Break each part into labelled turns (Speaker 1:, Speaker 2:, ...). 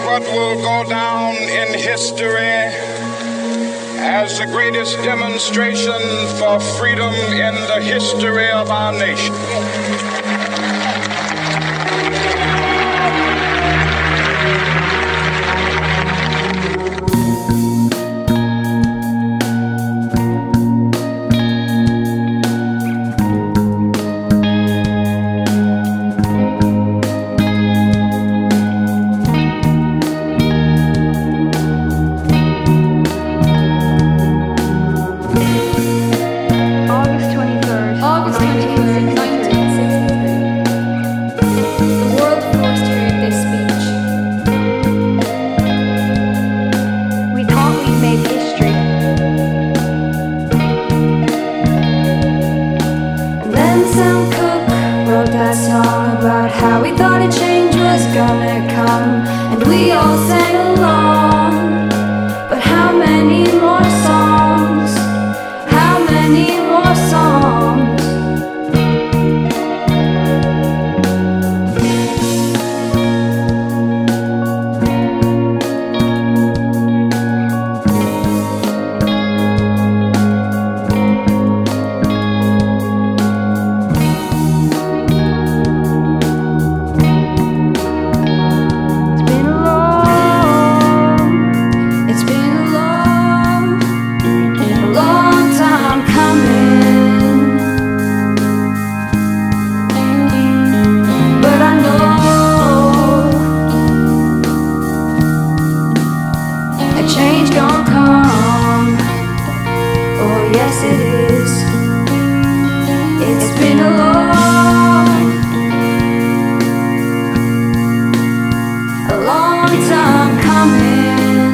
Speaker 1: what will go down in history as the greatest demonstration for freedom in the history of our nation.
Speaker 2: About how we thought a change was gonna come, and we all sang along. But how many more songs? How many more songs? Change gon' come, oh yes it is. It's been a long time coming,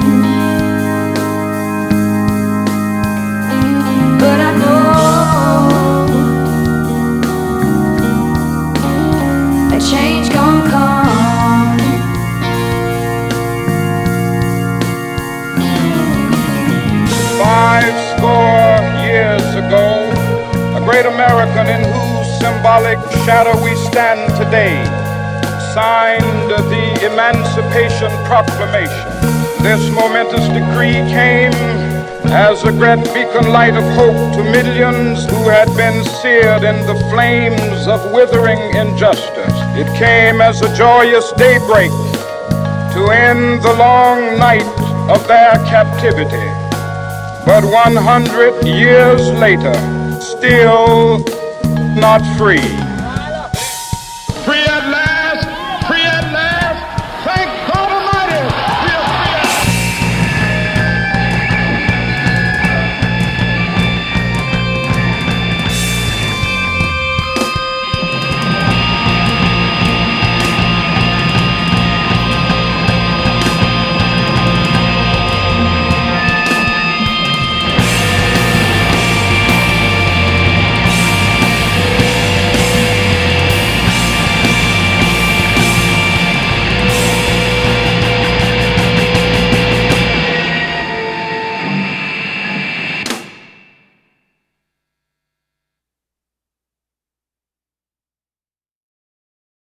Speaker 2: but I know a change gon' come.
Speaker 1: 50 years ago, a great American in whose symbolic shadow we stand today signed the Emancipation Proclamation. This momentous decree came as a great beacon light of hope to millions who had been seared in the flames of withering injustice. It came as a joyous daybreak to end the long night of their captivity. But 100 years later, still not free.